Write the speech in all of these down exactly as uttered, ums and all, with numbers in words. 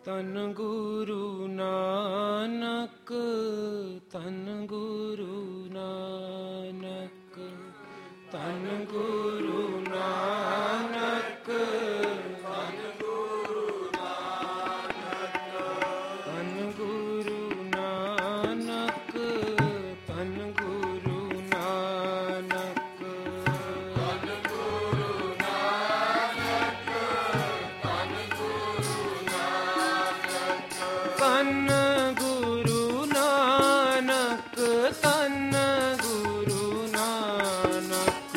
तन गुरु नानक, तन गुरु नानक, तन गुरु नानक, तन गुरु नानक, तन गुरु नानक, तन गुरु नानक, तन गुरु नानक, तन गुरु नानक, तन गुरु नानक, तन गुरु नानक,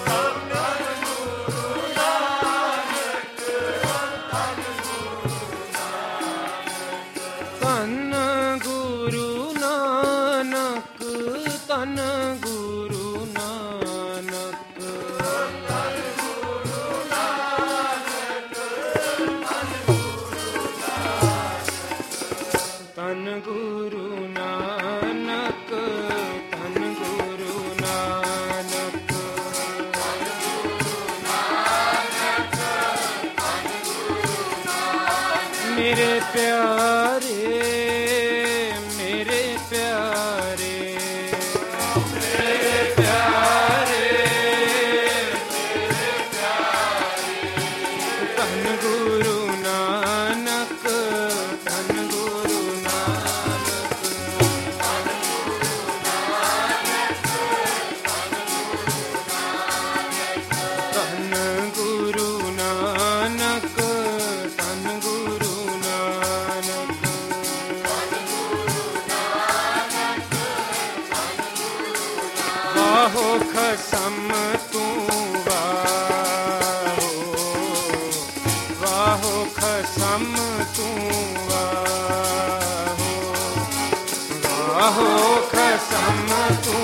तन गुरु नानक, तन गुरु नानक, तन गुरु नानक, तन गुरु नानक, मेरे प्यारे, मेरे प्यारे, मेरे प्यारे, मेरे प्यारे, तन गुरु नानक, तन गुरु नानक, तन गुरु नानक, तन गुरु नानक, तन गुरु नानक, वाहो खसम तू वाहो, वाहो खसम तू वाहो, वाहो खसम तू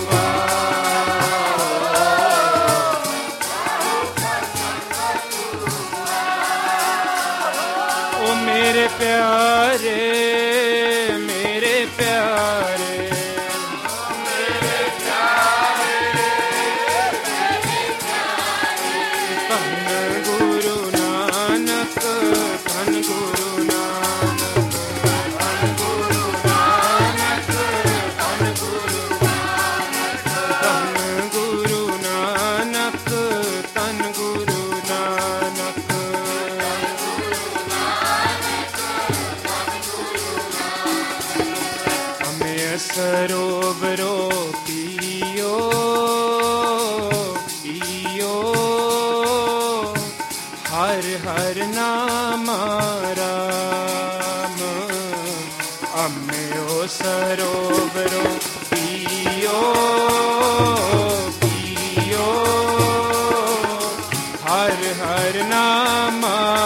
वाहो, ओ मेरे प्यारे, मेरे प्यारे, मेरे प्यारे, मेरे प्यारे, तन गुरु नानक, तन गुरु नानक, तन गुरु नानक, तन गुरु नानक, तन गुरु नानक, तन गुरु नानक, हमें सरोवरो पियो, पियो, हर हर नाम राम, हमें ओ सरोवरो पियो, पियो, हर हर नाम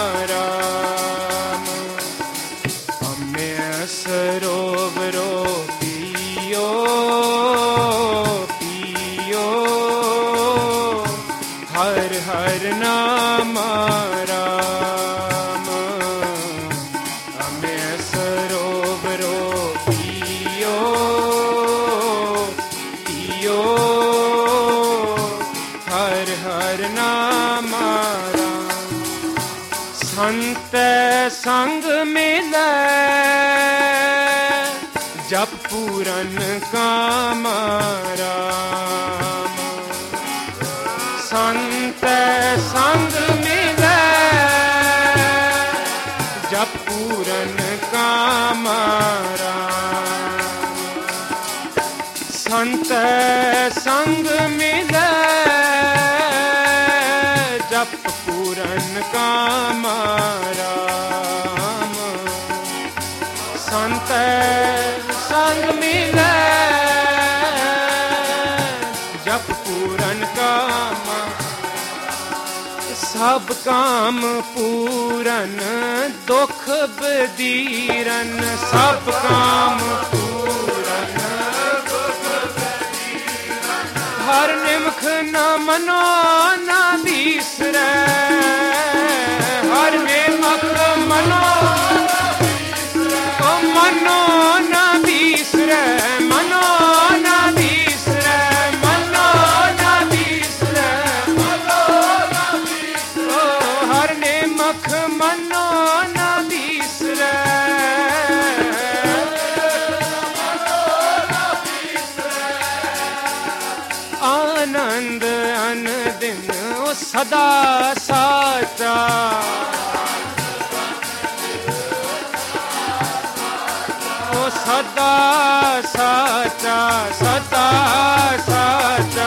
राम, हमें सरोवरो पियो, पियो, हर हर नाम राम, हमें सरोवरो पियो, पियो, हर हर नाम राम, संत संग मिलै जप पूरन काम राम, संत संग मिलै जप पूरन काम राम, संत संग मिलै जप पूरन काम राम, संत संग मिलै जप पूरन काम, सब काम पूरन दुख बदीरन, सब काम पूरन दुख बदीरन, हर निमख न मनो न बीसरै, हर निमख मनो ओ मनो न बीसरै, मनो न बीसरै, मनो न बीसरै, मनो न बीसरै, ओ हर निमख मनो न बीसरै, अन दिन ओ सदा साचा ओ सदा साचा सदा साचा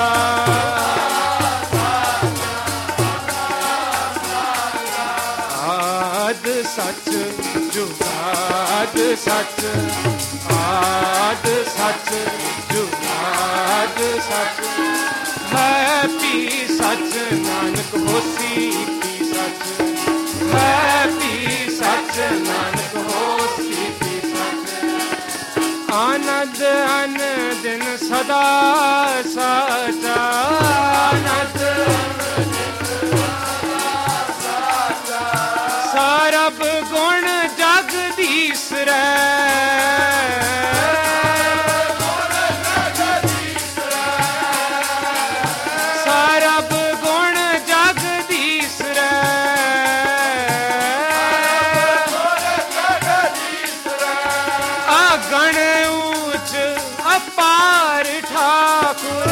आद सच जुगाद सच आद सच जुगाद सच है पी सच नानक होसी पी सच है पी सच नानक होसी पी सच आनंद अन दिन सदा साचा आनंद सारब गुण जगदीश रे सारब गुण जगदीश रे अगण ऊंच अपार ठाकुर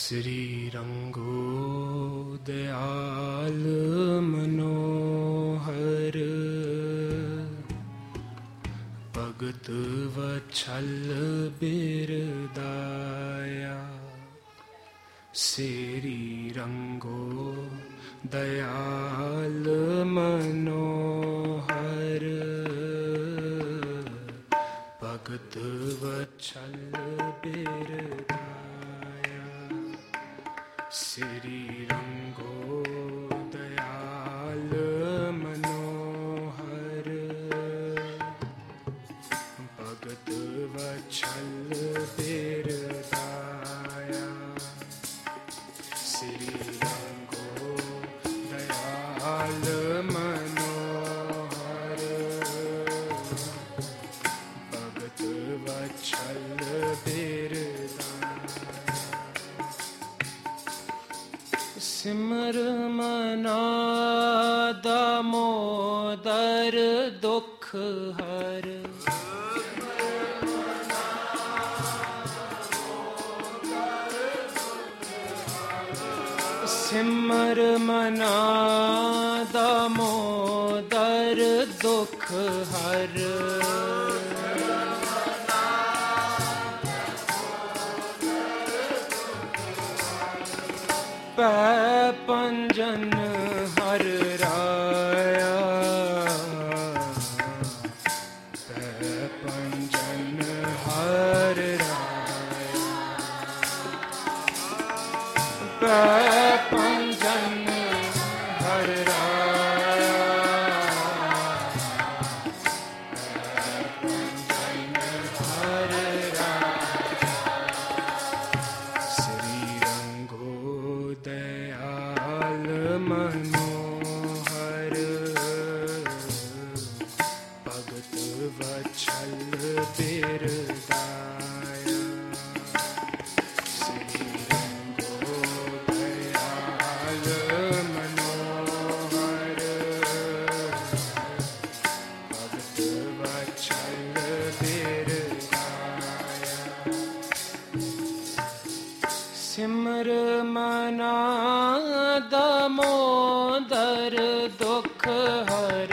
श्री रंगो दयाल मनोहर भगत वत्सल बिरदाया श्री रंगो दयाल मनोहर भगत वत्सल बिरदाया श्री रंगो दयाल मनोहर भगत वत्सल बिरदाया श्री रंगो दयाल मनोहर भगत वत्सल बिरदाया सिमर मना दामोदर दुख हर सिमर मना दामोदर दुख हर पै पंजन हर राया पै पंजन हर राया पै पंजन हर राया पै पंजन हर राया श्री रंगो दयाल मनोहर भगत वत्सल बिरदाया श्री रंगो दयाल मनोहर भगत वत्सल बिरदाया सिमर मना दामोदर दुख हर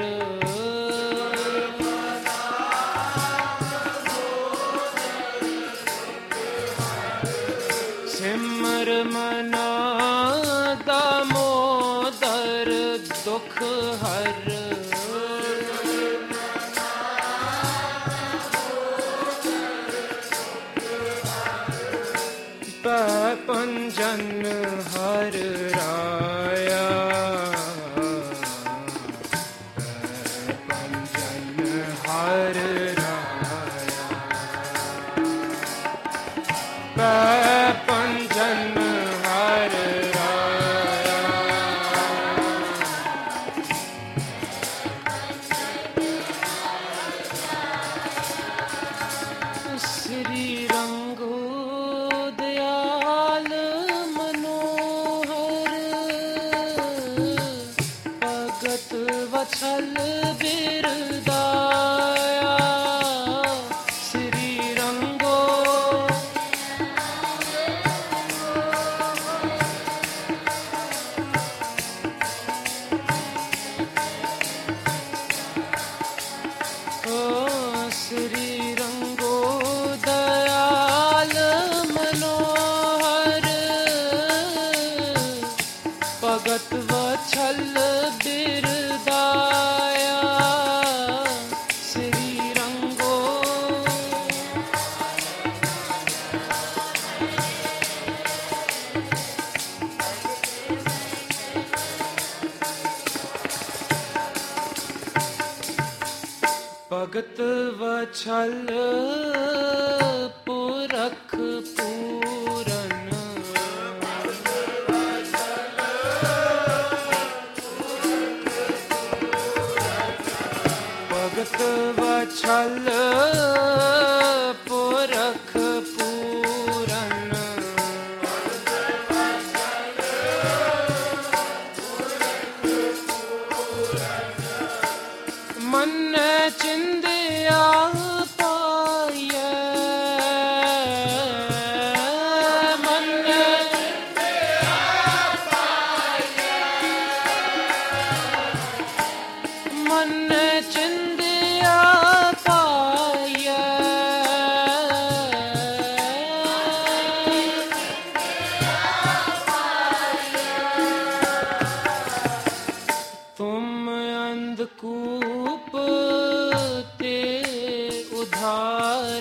सिमर मना दामोदर दुख हर पै पंजन हर राया पै पंजन हर राया पै पंजन हर राया श्री रंगो दयाल मनोहर भगत वत्सल बिरदाया श्री रंगो ओ श्री रंगो दयाल मनोहर भगत वत्सल बिरदाया श्री रंगो भगत वत्सल पुरख पूरन भगत वत्सल पुरख पूरन मन चिंदिया पाये मन मन चिंदिया पाया तुम अंधकूप ते उधार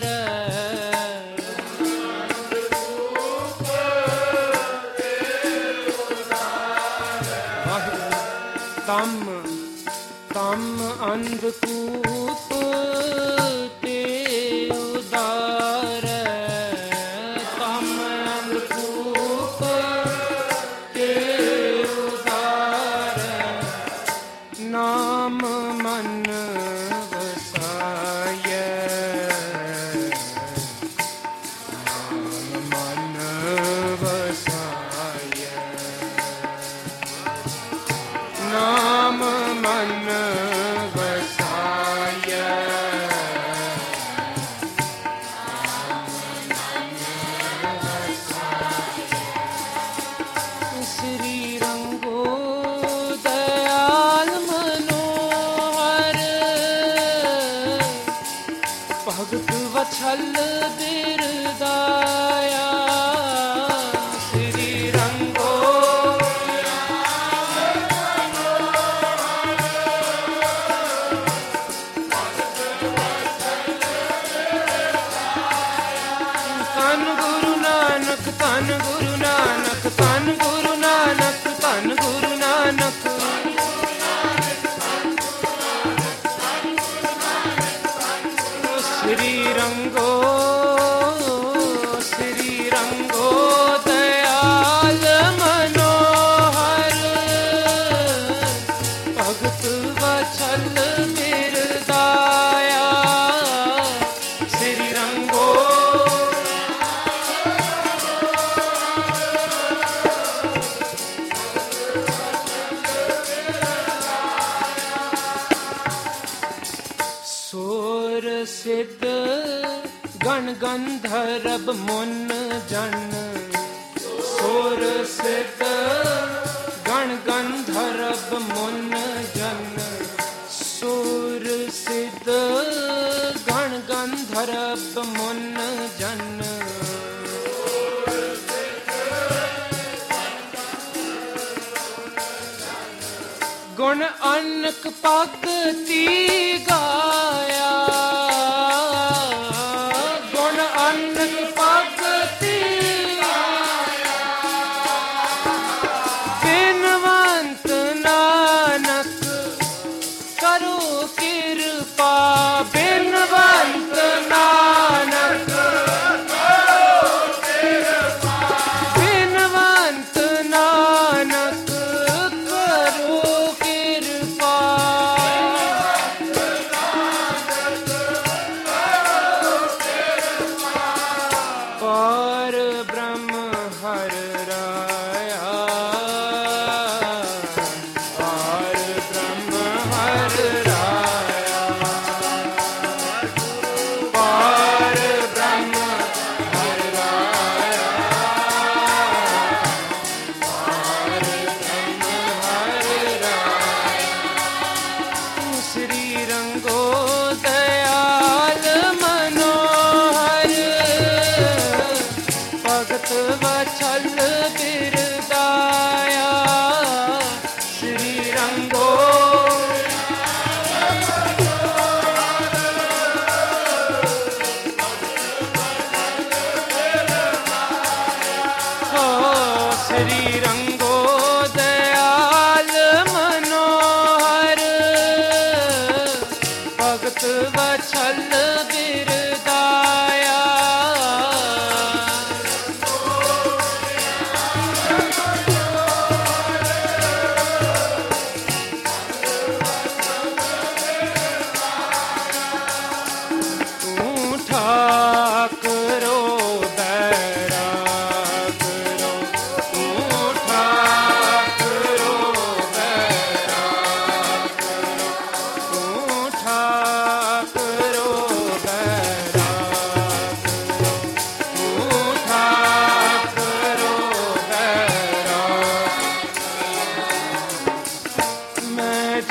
तम तम अंधकूप ते उदार तम अंधकूप ते उदार नाम मन वसाय नाम मन वसाय नाम मन वसाय श्री रंगो दयाल मनोहर भगत वत्सल बिरदाया श्री रंगो धन गुरु नानक धन गुरु नानक धन गुरु नानक धन गुरु नानक श्री रंगो श्री रंगो दयाल मनोहर भगत वत्सल बिरदाया श्री रंगो सोर सिद्ध गण गंधर्व मुन जन सोर सिद्ध गण गंधर्व मुन जन सोर सिद्ध गण गंधर्व मुन जन गुण अनक भगति गाया गुण अनक भगति गाया बिनवंत नानक करो कृपा बिनवंत नानक करो कृपा बिनवंत नानक करो कृपा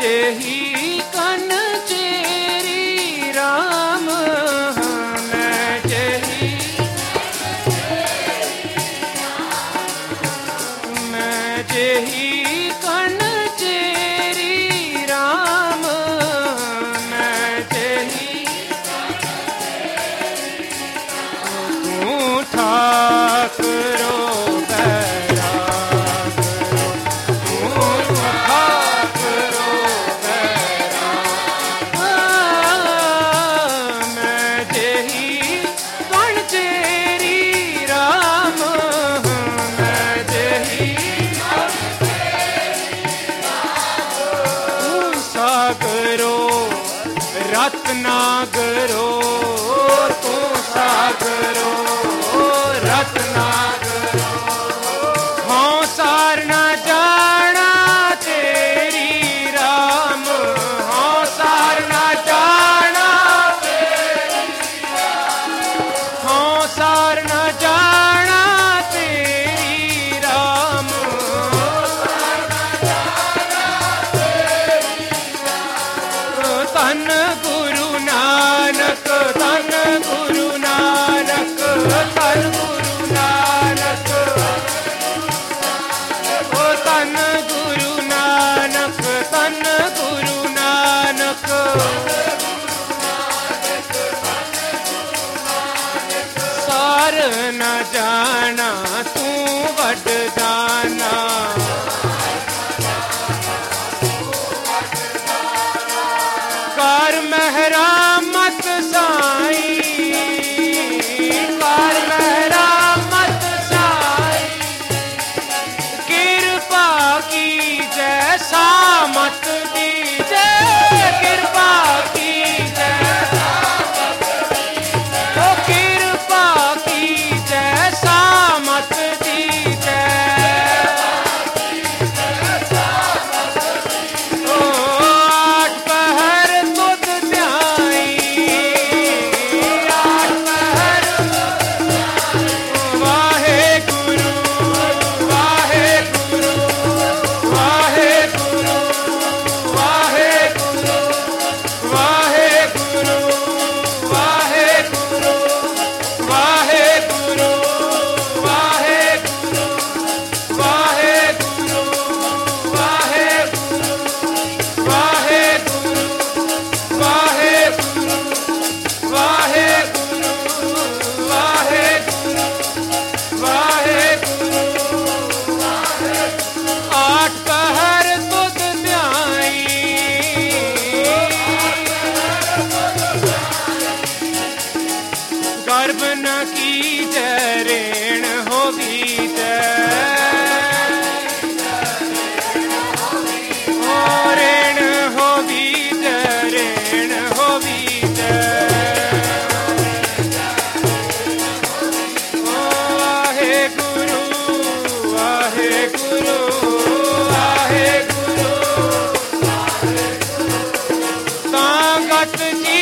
जेही कन चेरी राम मैं जेही मैं जेही कन चेरी राम मैं जेही तू ठाकरो रत्नागरो तू सागरो रत्नागरो हाँ सार न जाना तेरी राम हाँ सार न जाना हाँ सार न जाना तेरी राम तन गुरु नानक तन गुरु नानक तन गुरु नानक ओ तन गुरु नानक तन गुरु नानक सार न जाना तू वड जाना कर मेहरा मत साई कर मेहरा मत साई कृपा की जैसा मत दीजे कृपा की जैसा ओ कृपा की जैसा मत दीजे गर्भ न की जय रेण होगी ओ रेण होगी जय रेण होगी ओ आहे गुरु आहे गुरु आहे गुरु तांगत जी